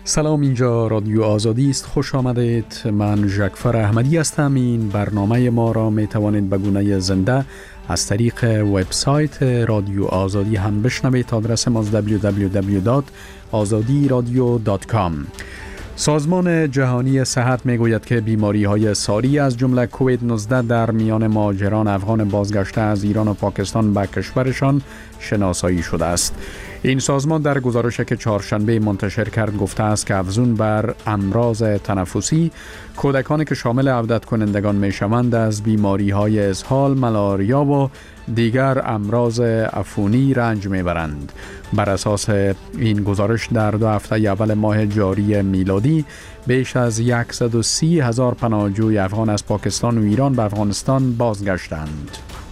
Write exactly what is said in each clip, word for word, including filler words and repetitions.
سلام، اینجا رادیو آزادی است. خوش آمدید. من ژکفر احمدی هستم. این برنامه ما را می توانید به گونه زنده از طریق وبسایت رادیو آزادی هم بشنوید. آدرس ما دبلیو دبلیو دبلیو دات آزادی رادیو دات کام. سازمان جهانی صحت می گوید که بیماری های ساری از جمله کووید نوزده در میان مهاجران افغان بازگشته از ایران و پاکستان به کشورشان شناسایی شده است. این سازمان در گزارشی که چهارشنبه منتشر کرد گفته است که افزون بر امراض تنفسی، کودکانی که شامل عودت کنندگان می شوند از بیماری های اسهال، ملاریا و دیگر امراض عفونی رنج می برند. بر اساس این گزارش در دو هفته اول ماه جاری میلادی بیش از صد و سی هزار پناهجوی افغان از پاکستان و ایران به افغانستان بازگشتند.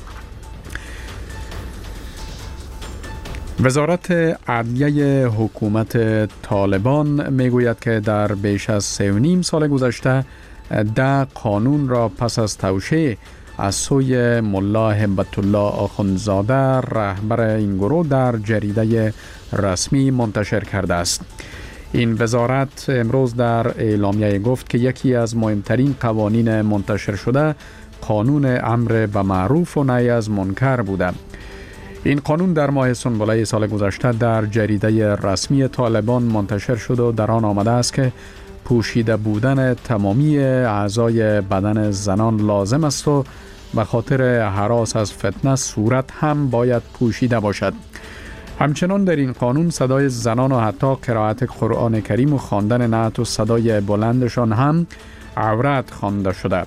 وزارت عدلیه حکومت طالبان میگوید که در بیش از سه و نیم سال گذشته ده قانون را پس از توشیح از سوی ملا هبت الله آخوندزاده رهبر این گروه در جریده رسمی منتشر کرده است. این وزارت امروز در اعلامیه گفت که یکی از مهمترین قوانین منتشر شده قانون امر به معروف و نهی از منکر بوده. این قانون در ماه سنبله سال گذشته در جریده رسمی طالبان منتشر شد و در آن آمده است که پوشیده بودن تمامی اعضای بدن زنان لازم است و به خاطر هراس از فتنه صورت هم باید پوشیده باشد. همچنان در این قانون صدای زنان و حتی قرائت قرآن کریم و خواندن نعت و صدای بلندشان هم عورت خوانده شده.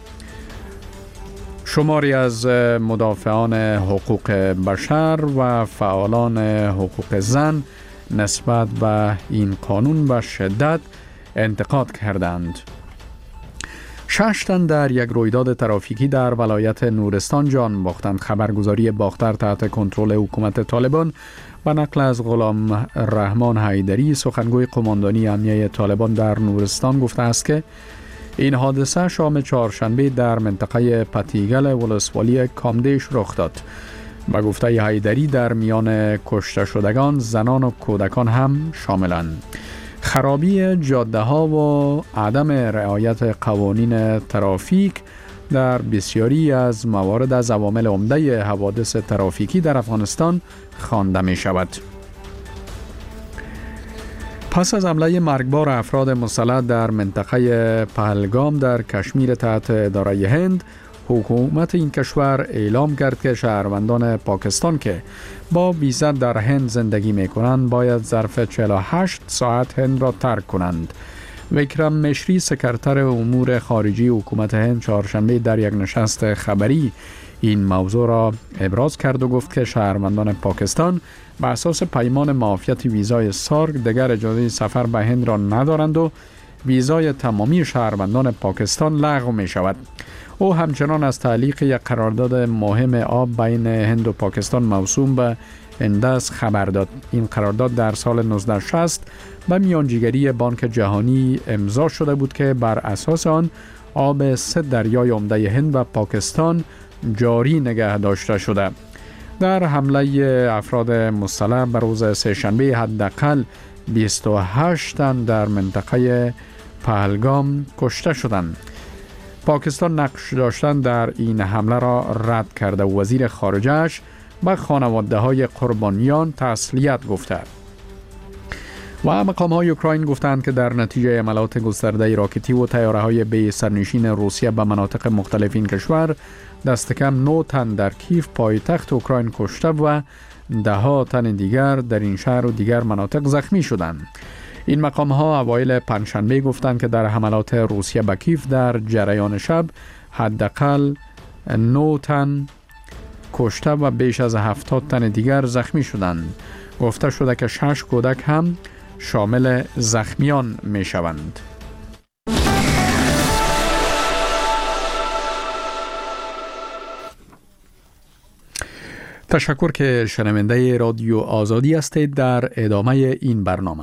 شماری از مدافعان حقوق بشر و فعالان حقوق زن نسبت به این قانون به شدت انتقاد کردند. شش تن در یک رویداد ترافیکی در ولایت نورستان جان باختند. خبرگزاری باختر تحت کنترل حکومت طالبان و نقل از غلام رحمان حیدری سخنگوی قماندانی امنیه طالبان در نورستان گفته است که این حادثه شام چهارشنبه در منطقه پتیگل ولسوالی کامدیش رخ داد. به گفته حیدری در میان کشته شدگان زنان و کودکان هم شاملند. خرابی جاده ها و عدم رعایت قوانین ترافیک در بسیاری از موارد از عوامل عمده حوادث ترافیکی در افغانستان خوانده می شود. پس از حمله مرگبار افراد مسلح در منطقه پهلگام در کشمیر تحت اداره هند، حکومت این کشور اعلام کرد که شهروندان پاکستان که با ویزا در هند زندگی می کنند باید ظرف چهل و هشت ساعت هند را ترک کنند. وکرم مشری سکرتر امور خارجی حکومت هند چهارشنبه در یک نشست خبری این موضوع را ابراز کرد و گفت که شهروندان پاکستان به اساس پیمان معافیت ویزای سارگ دیگر اجازه سفر به هند را ندارند و ویزای تمامی شهروندان پاکستان لغو می شود. او همچنان از تعلیق یک قرارداد مهم آب بین هند و پاکستان موسوم به انداز خبر داد. این قرارداد در سال نوزده شصت به میانجیگری بانک جهانی امضا شده بود که بر اساس آن آب سه دریای عمده هند و پاکستان جاری نگه داشته شده. در حمله افراد مسلح بر روز سه‌شنبه حداقل بیست و هشت تن در منطقه پهلگام کشته شدند. پاکستان نقش داشتن در این حمله را رد کرده و وزیر خارجه‌اش به خانواده های قربانیان تسلیت گفته. و مقام های اوکراین گفتند که در نتیجه حملات گسترده راکتی و طیاره های بی سرنشین روسیه به مناطق مختلف این کشور دست کم نه تن در کیف پایتخت اوکراین کشته و ده ها تن دیگر در این شهر و دیگر مناطق زخمی شدند. این مقام ها اوایل پنجشنبه گفتند که در حملات روسیه به کیف در جریان شب حداقل نه تن کشته و بیش از هفتاد تن دیگر زخمی شدند. گفته شده که شش کودک هم شامل زخمیان می شوند. تشکر که شنونده رادیو آزادی هستید. در ادامه این برنامه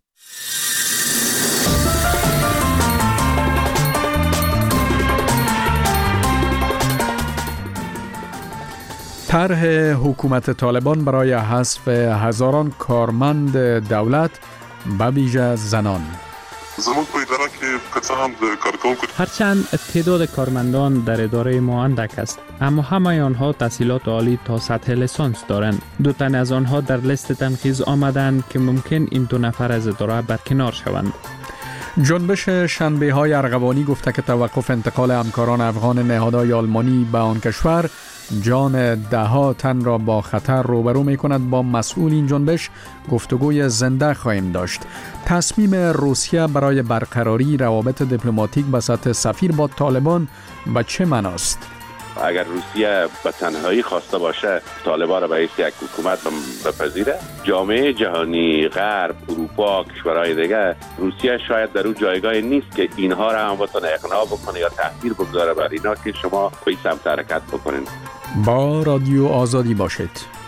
طرح حکومت طالبان برای حذف هزاران کارمند دولت به ویژه زنان. هرچند تعداد کارمندان در اداره ما اندک است، اما همه آنها تحصیلات عالی تا سطح لیسانس دارند. دو تن از آنها در لیست تنقیص آمدند که ممکن این دو نفر از اداره برکنار شوند. جنبش شنبه های ارغوانی گفته که توقف انتقال همکاران افغان نهادهای آلمانی به آن کشور جان ده ها تن را با خطر روبرو می کند. با مسئول این جنبش گفتگوی زنده خواهیم داشت. تصمیم روسیه برای برقراری روابط دیپلماتیک به سطح سفیر با طالبان به چه معناست؟ اگر روسیه به تنهایی خواسته باشه طالبان را به حیث یک حکومت بپذیره، جامعه جهانی، غرب، اروپا، کشورهای دیگه، روسیه شاید در اون جایگاهی نیست که اینها را هم بتونه اقناع بکنه یا تاثیر بگذاره بر اینا که شما به این سمت حرکت بکنید. با رادیو آزادی باشید.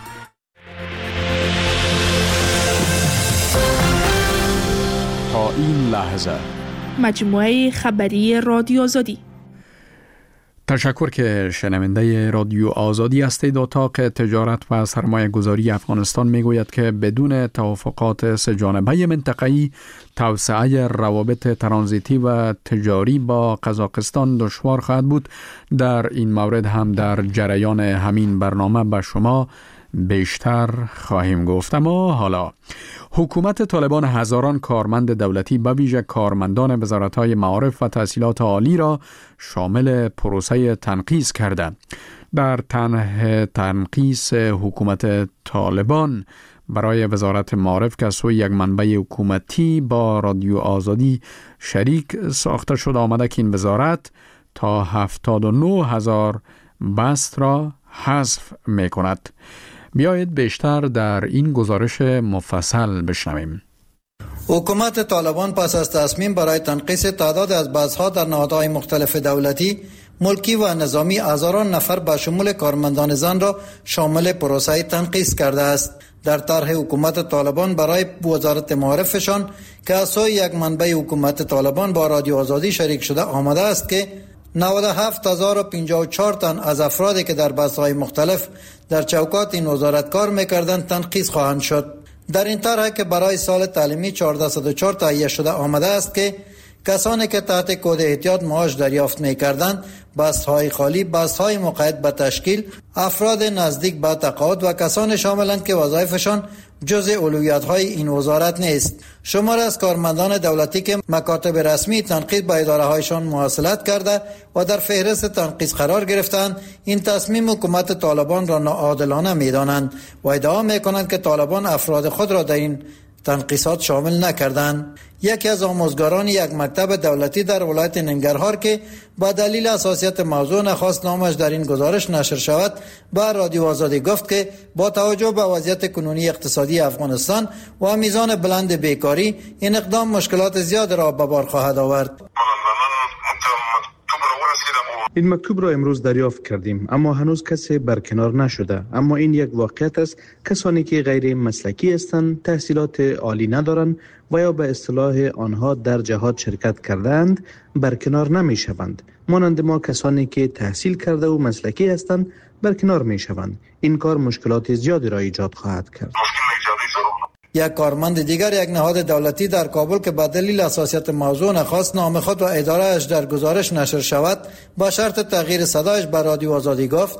تا این لحظه مجموعه خبری رادیو آزادی. تشکر که شنونده رادیو آزادی هستید. اتاق تجارت و سرمایه گذاری افغانستان می گوید که بدون توافقات سه جانبه منطقه‌ای توسعه روابط ترانزیتی و تجاری با قزاقستان دشوار خواهد بود. در این مورد هم در جریان همین برنامه به شما بیشتر خواهیم گفت. اما حالا حکومت طالبان هزاران کارمند دولتی به ویژه کارمندان وزارت‌های معارف و تحصیلات عالی را شامل پروسه تنقیص کرده. در طرح تنقیص حکومت طالبان برای وزارت معارف که سوی یک منبع حکومتی با رادیو آزادی شریک ساخته شد آمده که این وزارت تا هفتاد و نه هزار بست را حذف می کند. بیایید بیشتر در این گزارش مفصل بشنویم. حکومت طالبان پس از تصمیم برای تنقیص تعداد از بست‌ها در نهادهای مختلف دولتی، ملکی و نظامی هزاران نفر به شمول کارمندان زن را شامل پروسه تنقیص کرده است. در طرح حکومت طالبان برای وزارت معارفشان که از سوی یک منبع حکومت طالبان با رادیو آزادی شریک شده آمده است که نود و هفت هزار و پنجاه و چهار تن از افرادی که در بست‌های مختلف در چوکات این وزارت کار می‌کردند تنقیص خواهند شد. در این طرح که برای سال تعلیمی چهارصد و چهار تهیه شده آمده است که کسانی که تحت کد احتیاط معاش دریافت می‌کردند بست‌های خالی، بست‌های مقید به تشکیل، افراد نزدیک به تقاعد و کسانی شاملند که وظایفشان جزء اولویت‌های این وزارت نیست. شمار از کارمندان دولتی که مکاتب رسمی تنقیص به اداره‌هایشان مواصلت کرده و در فهرست تنقیص قرار گرفتند، این تصمیم حکومت طالبان را ناعادلانه می‌دانند و ادعا می‌کنند که طالبان افراد خود را در این تنقیصات شامل نکردند. یکی از آموزگاران یک مکتب دولتی در ولایت ننگرهار که با دلیل حساسیت موضوع نخواست نامش در این گزارش نشر شود به رادیو آزادی گفت که با توجه به وضعیت کنونی اقتصادی افغانستان و میزان بلند بیکاری این اقدام مشکلات زیاد را به بار خواهد آورد. این مکتوب را امروز دریافت کردیم اما هنوز کسی برکنار نشده. اما این یک واقعیت است. کسانی که غیر مسلکی هستند، تحصیلات عالی ندارند و یا به اصطلاح آنها در جهاد شرکت کردند برکنار نمی شوند. مانند ما کسانی که تحصیل کرده و مسلکی هستند برکنار می شوند. این کار مشکلات زیادی را ایجاد خواهد کرد. یک کارمند دیگر یک نهاد دولتی در کابل که به دلیل حساسیت موضوع نخواست نام خود و اداره‌اش در گزارش نشر شود با شرط تغییر صدایش به رادیو آزادی گفت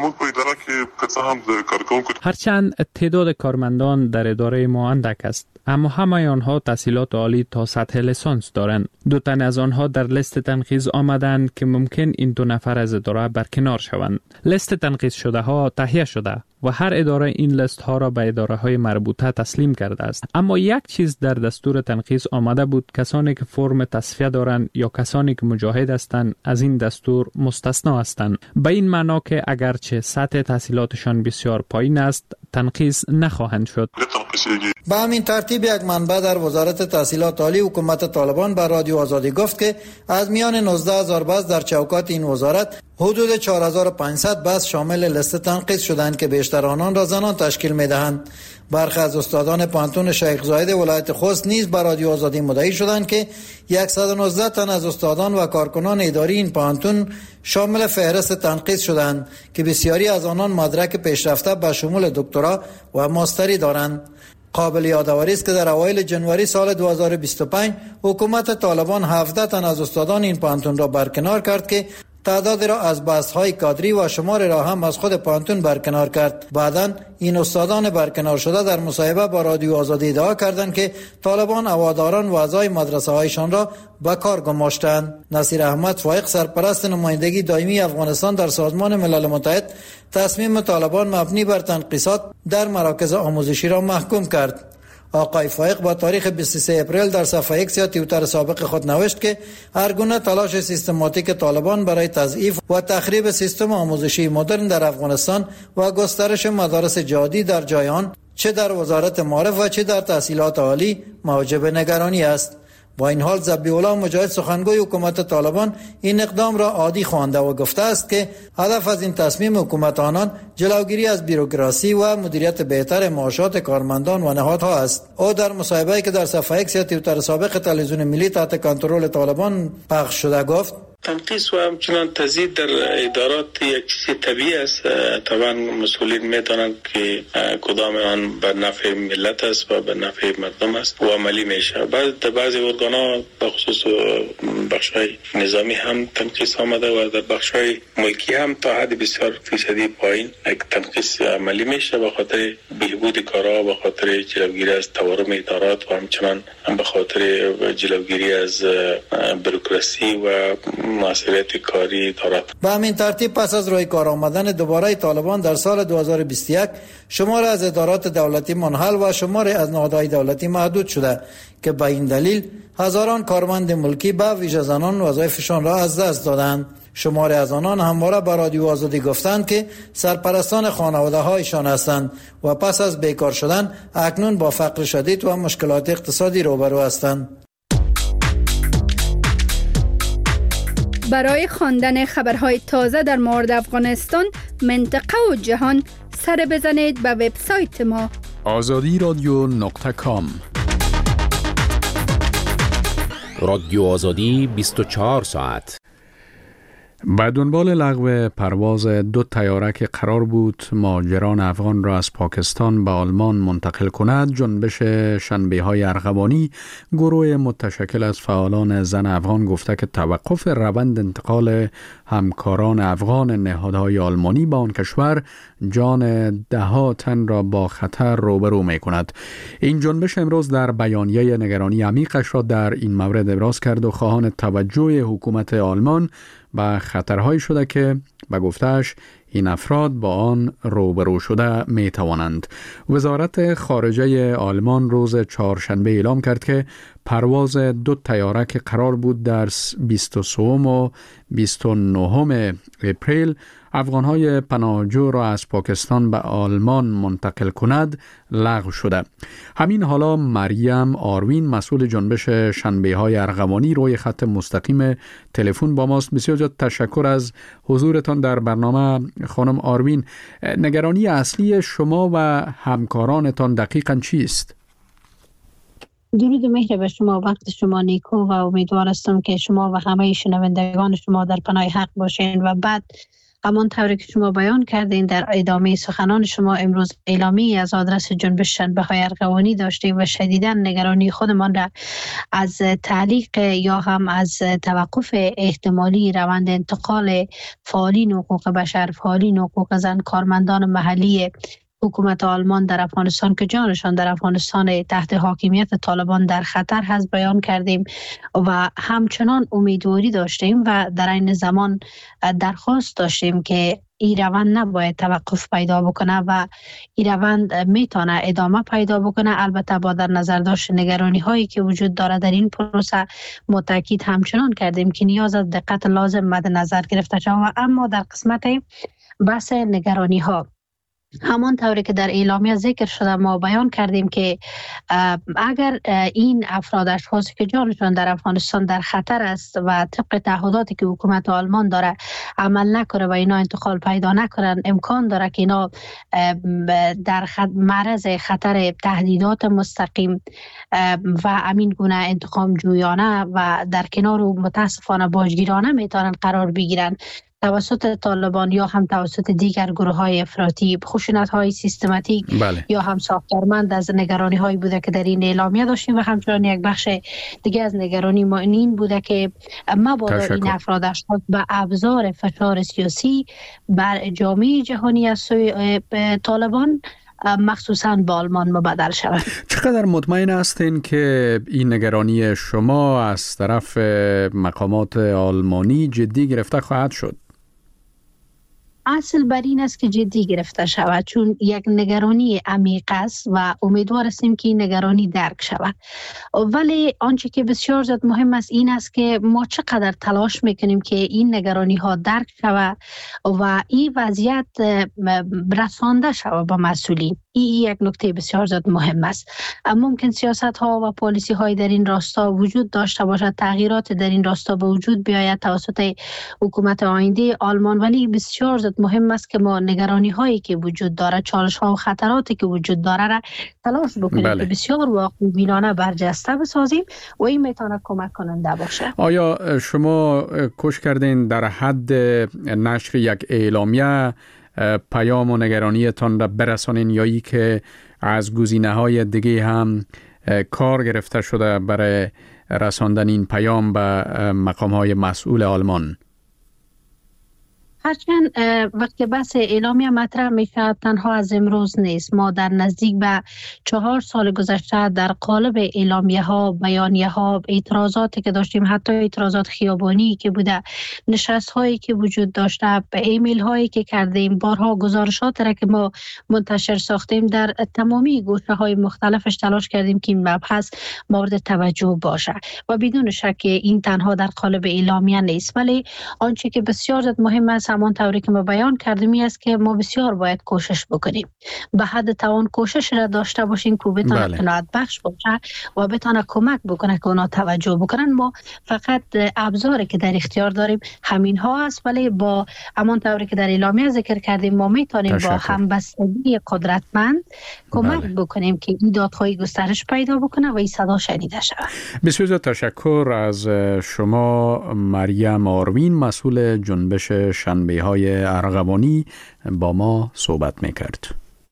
هرچند تعداد کارمندان در اداره ما اندک است، اما همه آنها تحصیلات عالی تا سطح لیسانس دارند. دو تن از آنها در لیست تنقیص آمدند که ممکن این دو نفر از اداره برکنار شوند. لیست تنقیص شده ها تهیه شده و هر اداره این لیست ها را به اداره های مربوطه تسلیم کرده است. اما یک چیز در دستور تنقیص آمده بود: کسانی که فرم تصفیه دارند یا کسانی که مجاهد هستند از این دستور مستثنا هستند. به این معنا که اگرچه سطح تحصیلاتشان بسیار پایین است تنقیص نخواهند شد. به همین ترتیب یک منبع در وزارت تحصیلات عالی حکومت طالبان به رادیو آزادی گفت که از میان نوزده هزار بس در چوکات این وزارت حدود چهار هزار و پانصد بس شامل لیست تنقیص شدند که بیشتر آنان را زنان تشکیل می‌دهند. برخی از استادان پانتون شیخ زاید ولایت خوست نیز به رادیو آزادی مدعی شدند که صد و نوزده تن از استادان و کارکنان اداری این پانتون شامل فهرست تنقیص شدند که بسیاری از آنان مدرک پیشرفته به شمول دکترا و ماستری دارند. قابل یادآوری است که در اوایل جنوری سال دو هزار و بیست و پنج حکومت طالبان هفده تن از استادان این پانتون را برکنار کرد که تعداد را از بحث‌های کادری و شمار را هم از خود پانتون برکنار کرد. بعداً این استادان برکنار شده در مصاحبه با رادیو آزادی ادعا کردند که طالبان هواداران و اعضای مدرسه‌هایشان را به کار گماشتند. نصیر احمد فائق، سرپرست نمایندگی دائمی افغانستان در سازمان ملل متحد، تصمیم طالبان مبنی بر تنقیصات در مراکز آموزشی را محکوم کرد. آقای فائق با تاریخ بیست و سوم اپریل در صفحه ایکس یا توییتر سابق خود نوشت که هر گونه تلاش سیستماتیک طالبان برای تضعیف و تخریب سیستم آموزشی مدرن در افغانستان و گسترش مدارس جهادی در جای آن، چه در وزارت معارف و چه در تحصیلات عالی، موجب نگرانی است. با این حال ذبیح مجاهد، سخنگوی حکومت طالبان، این اقدام را عادی خوانده و گفته است که هدف از این تصمیم حکومت آنان جلوگیری از بیروکراسی و مدیریت بهتر معاشات کارمندان و نهادها است. او در مصاحبه‌ای که در صفحه ایکس یا توییتر سابق تلویزیون ملی تحت کنترل طالبان پخش شده گفت: تنقیص و همچنان تزیید در ادارات یک چیز طبیعی است. طبعا مسئولین میدانند که کدام آن به نفع ملت است و به نفع مردم است و عملی میشه. بعد در بعضی ارگان‌ها به خصوص بخش‌های نظامی هم تنقیص آمده و در بخش‌های ملکی هم تا حد بسیار فیصدی پایین یک تنقیص عملی میشه به خاطر بهبود کارها، به خاطر جلوگیری از تورم ادارات و همچنان به خاطر جلوگیری از بروکراسی و مسئولیت کاری دارد. به همین ترتیب پس از روی کار آمدن دوباره طالبان در سال دو هزار و بیست و یک، شمار از ادارات دولتی منحل و شمار از نهادهای دولتی محدود شده که به این دلیل هزاران کارمند ملکی به ویژه زنان وظایفشان را از دست دادند. شمار از آنان همواره به رادیو آزادی گفتند که سرپرستان خانواده هایشان هستند و پس از بیکار شدن اکنون با فقر شدید و مشکلات اقتصادی روبرو هستند. برای خواندن خبرهای تازه در مورد افغانستان، منطقه و جهان، سر بزنید به وبسایت ما آزادی رادیو نقطه کام. رادیو آزادی بیست و چهار ساعت. به دنبال لغو پرواز دو طیاره که قرار بود مهاجران افغان را از پاکستان به آلمان منتقل کند، جنبش شنبه‌های ارغوانی، گروه متشکل از فعالان زن افغان، گفته که توقف روند انتقال همکاران افغان نهادهای آلمانی به آن کشور جان ده‌ها تن را با خطر روبرو می کند. این جنبش امروز در بیانیه نگرانی عمیقش را در این مورد ابراز کرد و خواهان توجه حکومت آلمان به خطرهایی شده که به گفتهش این افراد با آن روبرو شده می توانند. وزارت خارجه آلمان روز چهارشنبه اعلام کرد که پرواز دو طیاره که قرار بود در بیست و سوم و بیست و نهم اپریل افغانهای پناهجو را از پاکستان به آلمان منتقل کند لغو شده. همین حالا مریم آروین، مسئول جنبش شنبه‌های ارغوانی، روی خط مستقیم تلفن با ماست. بسیار زیاد تشکر از حضورتان در برنامه خانم آروین. نگرانی اصلی شما و همکارانتان دقیقاً چیست؟ درود و مهر به شما، وقت شما نیکو و امیدوار هستم که شما و همه شنوندگان شما در پناه حق باشین. و بعد همان طوری که شما بیان کردین در ادامه سخنان شما، امروز اعلامی از آدرس جنبش شنبه‌های ارغوانی داشتیم و شدیداً نگرانی خودمان را از تعلیق یا هم از توقف احتمالی روند انتقال فعالین حقوق بشر، فعالین حقوق زن، کارمندان محلی حکومت آلمان در افغانستان که جانشان در افغانستان تحت حاکمیت طالبان در خطر هست بیان کردیم و همچنان امیدواری داشتیم و در این زمان درخواست داشتیم که این روند نباید توقف پیدا بکنه و این روند میتونه ادامه پیدا بکنه. البته با در نظر داشت نگرانی هایی که وجود داره در این پروسه متأکید همچنان کردیم که نیاز از دقت لازم مد نظر گرفته شود. اما در قسمت بحث نگرانی ها، همان طوری که در اعلامیه ذکر شده، ما بیان کردیم که اگر این افراد اشخاصی که جانشان در افغانستان در خطر است و طبق تعهداتی که حکومت آلمان داره عمل نکنه و اینا انتقال پیدا نکنن، امکان داره که اینا در معرض خطر تهدیدات مستقیم و امین گونه انتقام جویانه و در کنار و متاسفانه باجگیرانه میتونن قرار بگیرن. توسط طالبان یا هم توسط دیگر گروه های افراطی خشونت های سیستماتیک بله. یا هم ساختارمند از نگرانی هایی بوده که در این اعلامیه داشتیم و همچنان یک بخش دیگه از نگرانی ما این بوده که مبادا این افراد اشخاص به ابزار فشار سیاسی بر جامعه جهانی از سوی طالبان مخصوصاً با آلمان مبادل شود. چقدر مطمئن هستین که این نگرانی شما از طرف مقامات آلمانی جدی گرفته خواهد شد؟ اصل بر این است که جدی گرفته شود، چون یک نگرانی عمیق است و امیدوار هستیم که این نگرانی درک شود. ولی آنچه که بسیار زیاد مهم است این است که ما چقدر تلاش میکنیم که این نگرانی ها درک شود و این وضعیت رسانده شود به مسئولین. این یک نکته بسیار زیاد مهم است. ممکن سیاست ها و پالیسی های در این راستا وجود داشته باشد، تغییرات در این راستا به وجود بیاید توسط حکومت آینده آلمان، ولی بسیار زیاد مهم است که ما نگرانی هایی که وجود داره، چالش ها و خطراتی که وجود داره را تلاش بکنیم بله. که بسیار واقع بینانه برجسته بسازیم و این میتونه کمک کننده باشه. آیا شما کوشش کردین در حد نشر یک اعلامیه پیام و نگرانیتان را برسانین یا ای که از گزینه‌های دیگه هم کار گرفته شده برای رساندن این پیام به مقام‌های مسئول آلمان؟ هرچند وقتی بحث اعلامیه مطرح میشه تنها از امروز نیست. ما در نزدیک به چهار سال گذشته در قالب اعلامیه ها، بیانیه ها، اعتراضاتی که داشتیم، حتی اعتراضات خیابانی که بوده، نشست هایی که وجود داشته، ایمیل هایی که کردیم، بارها گزارشات را که ما منتشر ساختیم، در تمامی گوشه های مختلفش تلاش کردیم که این مبحث مورد توجه باشه و بدون شک این تنها در قالب اعلامیه نیست. ولی آنچه که بسیار زیاد مهم است همان طوری که ما بیان کردیم است که ما بسیار باید کوشش بکنیم، به حد توان کوشش را داشته باشیم که بتونه بله. قناعت بخش باشه و بتونه کمک بکنه که اونا توجه بکنن. ما فقط ابزاری که در اختیار داریم همین ها است، ولی با همان طوری که در اعلامیه ذکر کردیم ما میتونیم با همبستگی قدرتمند کمک بله. بکنیم که این دادخواهی گسترش پیدا بکنه و این صدا شنیده شود. بسیار تشکر از شما مریم آروین، مسئول جنبش شنبه های ارغوانی، با ما صحبت میکرد.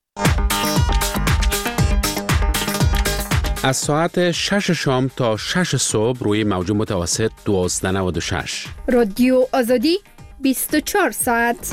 از ساعت شش شام تا شش صبح روی موج متوسط دوازده نود و شش رادیو آزادی بیست و چهار ساعت.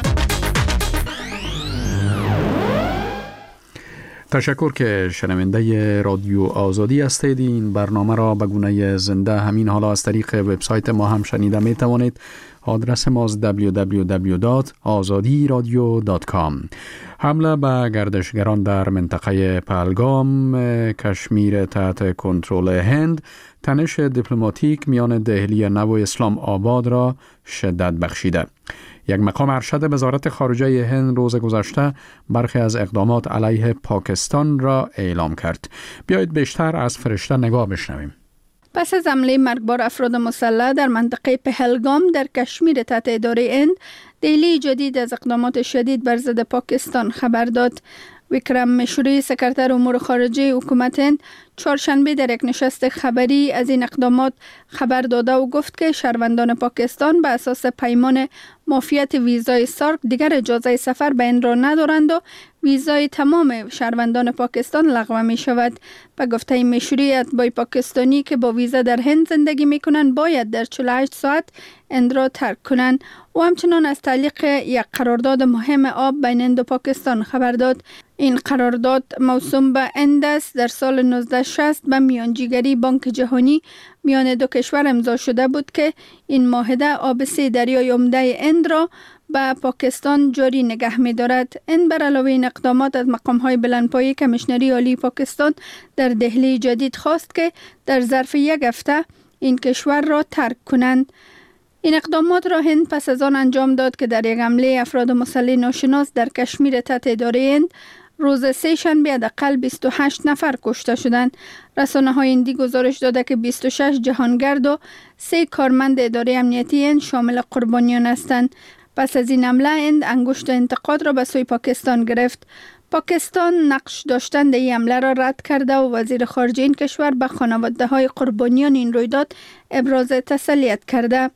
تشکر که شنونده رادیو آزادی هستید. این برنامه را به گونه زنده همین حالا از طریق وبسایت ما هم شنیده می توانید. آدرس ما دبلیو دبلیو دبلیو دات آزادی رادیو دات کام. حمله به گردشگران در منطقه پهلگام، کشمیر تحت کنترل هند، تنش دیپلماتیک میان دهلی نو و اسلام آباد را شدت بخشیده. یک مقام ارشد وزارت خارجه هند روز گذشته برخی از اقدامات علیه پاکستان را اعلام کرد. بیایید بیشتر از فرشته نگاه بشنویم. پس از حمله مرگبار افراد مسلح در منطقه پهلگام در کشمیر تحت اداره هند، دهلی جدید از اقدامات شدید بر ضد پاکستان خبر داد. وکرم مشوری، سکرتر امور خارجه حکومت هند، چهارشنبه در یک نشست خبری از این اقدامات خبر داده و گفت که شهروندان پاکستان به اساس پیمان معافیت ویزای سارک دیگر اجازه سفر به هند را ندارند و ویزای تمام شهروندان پاکستان لغو می شود. به گفته مشوری، اتباع پاکستانی که با ویزا در هند زندگی می کنند باید در چهل و هشت ساعت هند را ترک کنند و همچنان از تعلیق یک قرارداد مهم آب بین هند و پاکستان خبر داد. این قرارداد موسوم به هند است. در سال نوزده شصت به میانجیگری بانک جهانی میان دو کشور امضا شده بود که این معاهده آب سه دریای عمده هند را به پاکستان جاری نگه می دارد. هند بر علاوه این اقدامات از مقام های بلندپایه کمیشنری عالی پاکستان در دهلی جدید خواست که در ظرف یک هفته این کشور را ترک کنند. این اقدامات را هند پس از آن انجام داد که در یک حمله افراد مسلح ناشناس در کشمیر تحت اداره هند روز سه شنبه حداقل بیست و هشت نفر کشته شدند. رسانه‌های هندی گزارش داده که بیست و شش جهانگرد و سه کارمند اداره امنیتی هند شامل قربانیان هستند. پس از این حمله هند انگشت انتقاد را به سوی پاکستان گرفت. پاکستان نقش داشتن در این حمله را رد کرده و وزیر خارجه این کشور به خانواده‌های قربانیان این رویداد ابراز تسلیت کرده.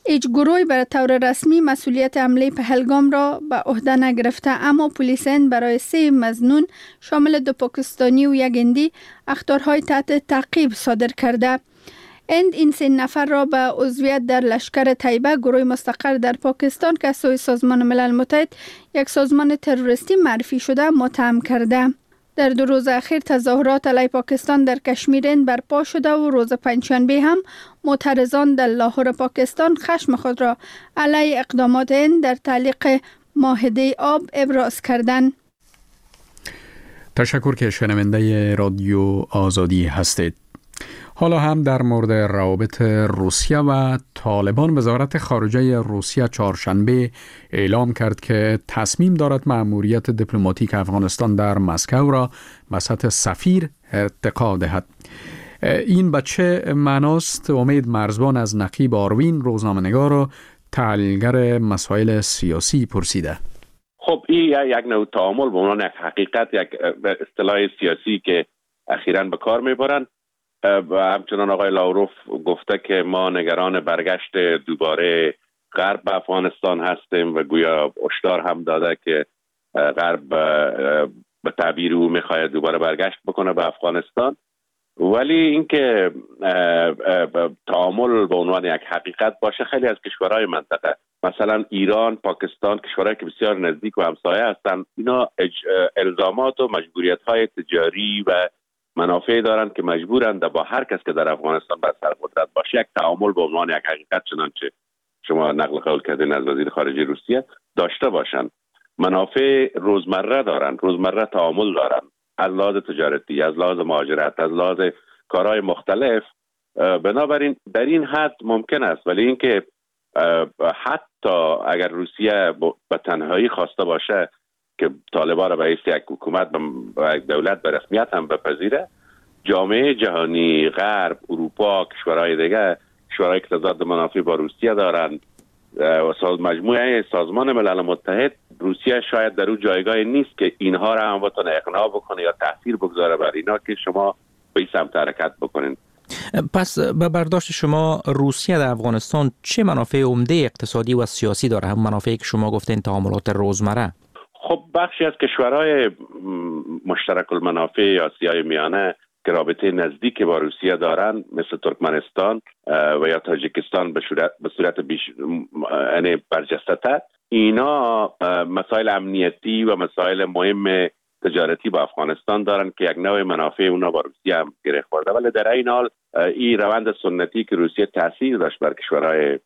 هیچ گروهی به طور رسمی مسئولیت حمله پهلگام را به عهده نگرفته، اما پلیس هند برای سه مظنون شامل دو پاکستانی و یک هندی اخطارهای تحت تعقیب صادر کرده. هند این سه نفر را به عضویت در لشکر طیبه، گروه مستقر در پاکستان که از سوی سازمان ملل متحد یک سازمان تروریستی معرفی شده متهم کرده. در دو روز اخیر تظاهرات علیه پاکستان در کشمیر هند برپا شده و روز پنجشنبه هم معترضان در لاهور پاکستان خشم خود را علیه اقدامات هند در تعلیق معاهده آب ابراز کردند. تشکر که شنونده رادیو آزادی هستید. حالا هم در مورد روابط روسیه و طالبان، وزارت خارجه روسیه چهارشنبه اعلام کرد که تصمیم دارد مأموریت دیپلماتیک افغانستان در مسکو را به سطح سفیر ارتقا دهد. این به چه معناست؟ امید مرزبان از نقیب آروین روزنامه‌نگار و تحلیلگر مسائل سیاسی پرسیده. خب این یک نوع تعامل به عنوان یک حقیقت، یک اصطلاح سیاسی که اخیراً به کار میبرند و همچنان آقای لاوروف گفته که ما نگران برگشت دوباره غرب به افغانستان هستیم و گویا هشدار هم داده که غرب به تعبیر او میخواهد دوباره برگشت بکنه به افغانستان. ولی اینکه تعامل به عنوان یک حقیقت باشه، خیلی از کشورهای منطقه مثلا ایران، پاکستان، کشورهایی که بسیار نزدیک و همسایه هستند، اینا الزامات و مجبوریت‌های تجاری و منافعی دارند که مجبورند با هر کس که در افغانستان بر سر قدرت باشه یک تعامل به عنوان یک حقیقت، چنانچه شما نقل قول کردین از وزیر خارجه روسیه، داشته باشند. منافع روزمره دارند، روزمره تعامل دارند، از لحاظ تجارتی، از لحاظ مهاجرت، از لحاظ کارهای مختلف. بنابراین در این حد ممکن است، ولی اینکه حتی اگر روسیه به تنهایی خواسته باشه که طالبان را به حیث یک حکومت و یک دولت به رسمیت هم بپذیره، جامعه جهانی، غرب، اروپا، کشورهای دیگه، کشورهای که تضاد منافع با روسیه دارند و مجموعه سازمان ملل متحد، روسیه شاید در اون جایگاه نیست که اینها را هم بتونه اقناع بکنه یا تاثیر بگذاره بر اینا که شما به این سمت حرکت بکنین. پس به برداشت شما روسیه در افغانستان چه منافع عمده اقتصادی و سیاسی داره؟ هم منافعی که شما گفتین تعاملات روزمره. خب بخشی از کشورهای مشترک المنافع یا آسیای میانه که رابطه نزدیک با روسیه دارن، مثل ترکمنستان و یا تاجیکستان به صورت به صورت بیش یعنی برجسته، اینا مسائل امنیتی و مسائل مهم تجارتی با افغانستان دارن که یک نوع منافع اونا با روسیه هم گره خورده. ولی در این حال این روند سنتی که روسیه تاثیر داشت بر کشورهای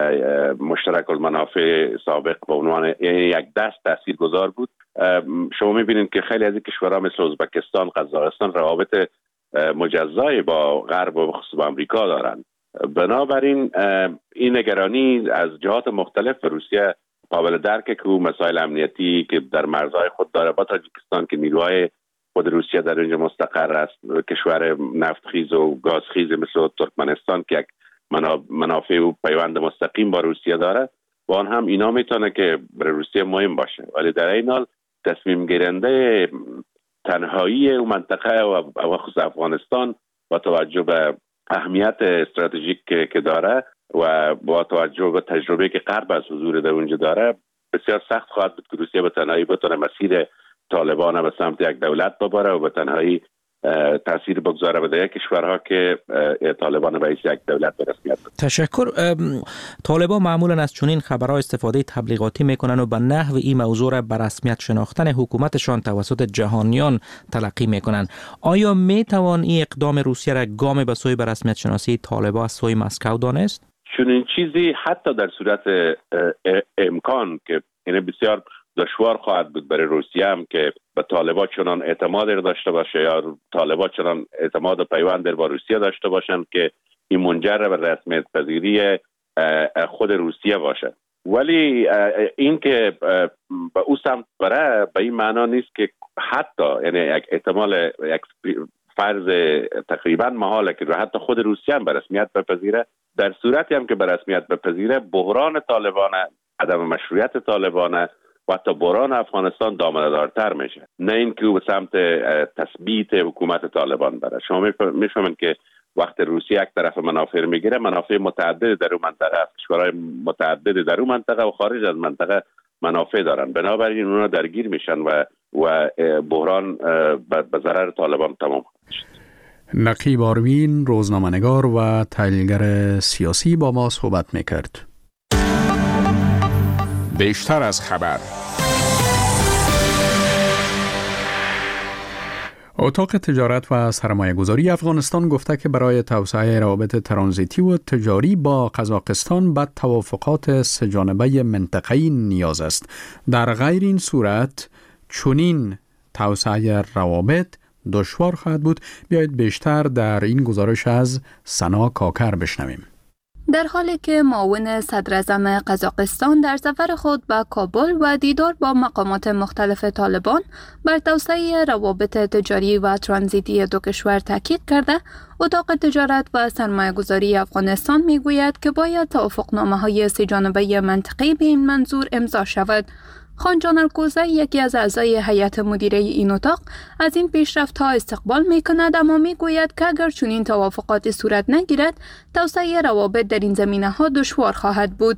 مشترک المنافع سابق به عنوان یک دست تاثیرگذار بود. شما میبینید که خیلی از این کشورها مثل ازبکستان، قزاقستان روابط مجزایی با غرب و خصوصا با امریکا دارند. بنابراین این نگرانی از جهات مختلف روسیه قابل درکه که مسائل امنیتی که در مرزهای خود داره با تاجیکستان که نیروهای خود روسیه در اینجا مستقر است، کشور نفتخیز و گازخیز مثل ترکمنستان که یک منافع و پیوند مستقیم با روسیه داره، با آن هم اینا میتونه که برای روسیه مهم باشه. ولی در این حال تصمیم گیرنده تنهایی و منطقه و خصوص افغانستان با توجه به اهمیت استراتژیک که داره و با توجه به تجربه که غرب از حضور در اونجا داره، بسیار سخت خواهد بود که روسیه به تنهایی بتونه مسیر طالبان به سمت یک دولت ببره و به تنهایی تاثیر بگذاره به دیگر کشورها که طالبان به یک دولت به رسمیت بده. تشکر. طالبان معمولا از چنین خبرها استفاده تبلیغاتی میکنن و به نحو این موضوع را به رسمیت شناختن حکومتشان توسط جهانیان تلقی میکنن. آیا میتوان این اقدام روسیه را گام به سوی به رسمیت شناسی طالبان از سوی مسکو دانست؟ چنین چیزی حتی در صورت امکان که این بسیار دشوار خواهد بود برای روسیه هم که به طالبان چنان اعتماد داشته باشه یا طالبان چنان اعتماد و پیوند با روسیه داشته باشند که این منجر به رسمیت پذیری خود روسیه باشه. ولی این که به او سمت بره به این معنا نیست که حتی یعنی یک احتمال یک فرض تقریبا محاله که حتی خود روسیه هم به رسمیت بپذیره. در صورتی هم که به رسمیت بپذیره، بحران طالبان، عدم مشروعیت طالبان و حتی بحران افغانستان دامنه‌دارتر میشه، نه اینکه او به سمت تثبیت حکومت طالبان بره. شما میفهمید که وقت روسیه یک طرف منافع میگیره، منافع متعدد در اون منطقه است. کشورهای متعدد در اون منطقه و خارج از منطقه منافع دارن، بنابراین اونا درگیر میشن و و بحران به ضرر طالبان تمام شد. نقیب آروین، روزنامه‌نگار و تحلیلگر سیاسی، با ما صحبت میکرد. بیشتر از خبر. اتاق تجارت و سرمایه گذاری افغانستان گفته که برای توسعه روابط ترانزیتی و تجاری با قزاقستان به توافقات سه‌جانبه منطقه‌ای نیاز است. در غیر این صورت چنین توسعه روابط دشوار خواهد بود. بیایید بیشتر در این گزارش از سنا کاکر بشنویم. در حالی که معاون صدراعظم قزاقستان در سفر خود به کابل و دیدار با مقامات مختلف طالبان بر توسعه روابط تجاری و ترانزیتی دو کشور تاکید کرده، اتاق تجارت و سرمایه‌گذاری افغانستان میگوید که باید توافقنامه‌های سه‌جانبه منطقی به این منظور امضا شود. خانجان الکوزه، یکی از اعضای هیئت مدیره این اتاق، از این پیشرفت‌ها استقبال می‌کند، اما می‌گوید که اگر چنین توافقاتی صورت نگیرد، توسعه روابط در این زمینه‌ها دشوار خواهد بود.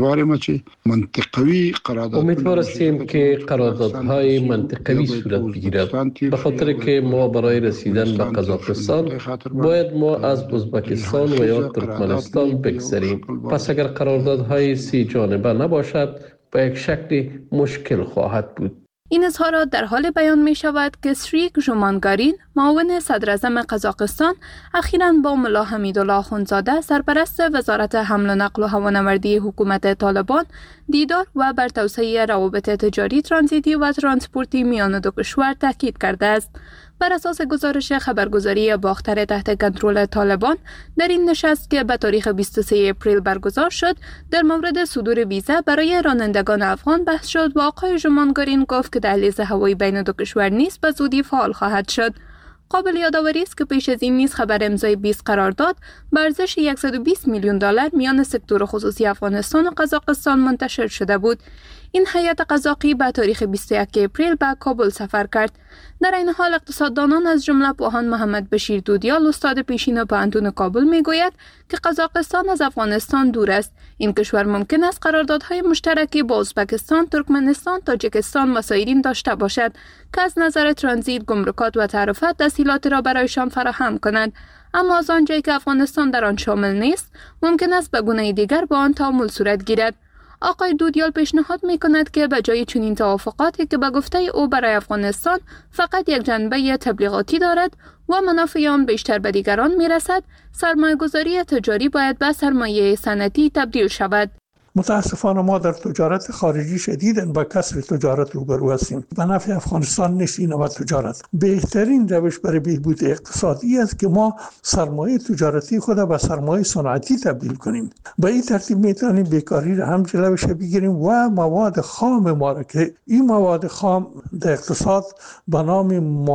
امیدوار هستیم که قراردادهای منطقوی صورت بگیرد، به خاطر که ما برای رسیدن به قزاقستان باید ما از ازبکستان و یا ترکمنستان بگذریم. پس اگر قراردادهای سی جانبه نباشد، با یک شکلی مشکل خواهد بود. این اظهارات در حال بیان می شود که سریک ژومانگارین، معاون صدراعظم قزاقستان، اخیراً با ملا حمیدالله اخوندزاده، سرپرست وزارت حمل و نقل و هوانوردی حکومت طالبان، دیدار و بر توسعه روابط تجاری، ترانزیتی و ترانسپورتی میان دو کشور تاکید کرده است. بر اساس گزارش خبرگزاری باختر تحت کنترل طالبان، در این نشست که به تاریخ بیست و سوم اپریل برگزار شد، در مورد صدور ویزا برای رانندگان افغان بحث شد و آقای ژومانگارین گفت که دهلیز هوایی بین دو کشور نیز به زودی فعال خواهد شد. قابل یادآوری است که پیش از این نیز خبر امضای بیست قرارداد به ارزش صد و بیست میلیون دلار میان سکتور خصوصی افغانستان و قزاقستان منتشر شده بود. این هیئت قزاقی به تاریخ بیست و یکم اپریل به کابل سفر کرد. در این حال اقتصاددانان از جمله پوهان محمد بشیر دودیال، استاد پیشین پانتون کابل، میگوید که قزاقستان از افغانستان دور است. این کشور ممکن است قراردادهای مشترکی با ازبکستان، ترکمنستان، تاجیکستان و سایرین داشته باشد که از نظر ترانزیت، گمرکات و تعرفه تسهیلات را برایشان فراهم کند. اما از آنجایی که افغانستان در آن شامل نیست، ممکن است به گونه دیگر با آن تعامل صورت گیرد. آقای دودیال پیشنهاد می کند که به جای چنین توافقاتی که به گفته او برای افغانستان فقط یک جنبه تبلیغاتی دارد و منافع آن بیشتر به دیگران می رسد، سرمایه‌گذاری تجاری باید به سرمایه صنعتی تبدیل شود. متاسفانه ما در تجارت خارجی شدیداً با کسر تجارت روبرو هستیم. به نفع افغانستان نیست این نوع تجارت. بهترین روش برای بهبود اقتصادی است که ما سرمایه تجارتی خود به سرمایه صنعتی تبدیل کنیم. به این ترتیب میتونیم بیکاری را هم جلوش بگیریم و مواد خام ما را که این مواد خام در اقتصاد به نام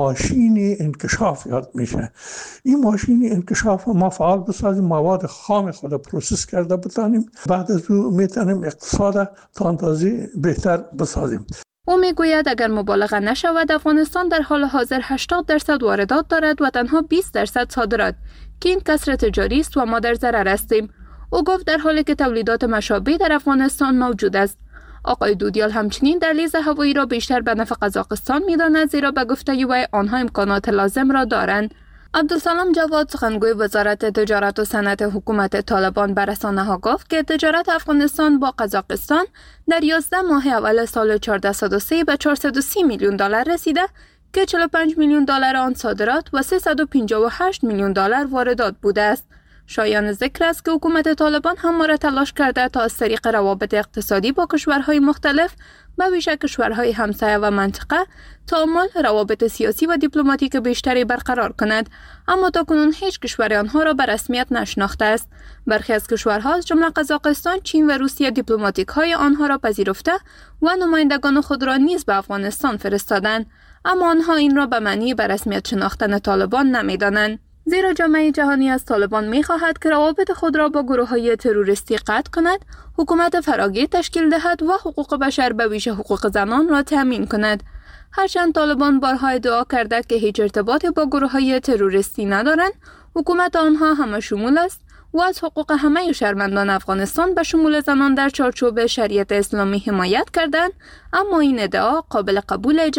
ماشین انکشاف یاد میشه. این ماشین انکشاف ما فعال بسازیم، مواد خام خود پروسس کرده بتانیم، بعد از اون میتونیم اقتصاد تا اندازه بهتر بسازیم. او میگوید اگر مبالغه نشود، افغانستان در حال حاضر هشتاد درصد واردات دارد و تنها بیست درصد صادرات، که این کسر تجاری است و ما در ضرر هستیم. او گفت در حالی که تولیدات مشابه در افغانستان موجود است. آقای دودیال همچنین دهلیز هوایی را بیشتر به نفع قزاقستان می‌داند، زیرا به گفته او آنها امکانات لازم را دارند. عبدالسلام جواد، سخنگوی وزارت تجارت و صنعت حکومت طالبان، به رسانه‌ها گفت که تجارت افغانستان با قزاقستان در یازده ماه اول سال چهاردهصد و سه به چهارصد و سی میلیون دلار رسیده که چهل و پنج میلیون دلار آن صادرات و سیصد و پنجاه و هشت میلیون دلار واردات بوده است. شایان ذکر است که حکومت طالبان همواره تلاش کرده تا از طریق روابط اقتصادی با کشورهای مختلف به ویژه کشورهای همسایه و منطقه تعامل، روابط سیاسی و دیپلماتیک بیشتری برقرار کند، اما تاکنون هیچ کشور آنها را به رسمیت نشناخته است. برخی از کشورها از جمله قزاقستان، چین و روسیه دیپلماتیک های آنها را پذیرفته و نمایندگان خود را نیز به افغانستان فرستادند، اما آنها این را به معنی به رسمیت شناختن طالبان نمی‌دانند. زیرا جامعه جهانی از طالبان می‌خواهد که روابط خود را با گروه‌های تروریستی قطع کند، حکومت فراگیر تشکیل دهد و حقوق بشر به ویژه حقوق زنان را تامین کند. هرچند طالبان بارها ادعا کرده که هیچ ارتباطی با گروه‌های تروریستی ندارند، حکومت آنها همه شمول است و از حقوق همه شهروندان افغانستان به شمول زنان در چارچوب شریعت اسلامی حمایت کردند، اما این ادعا قابل قبول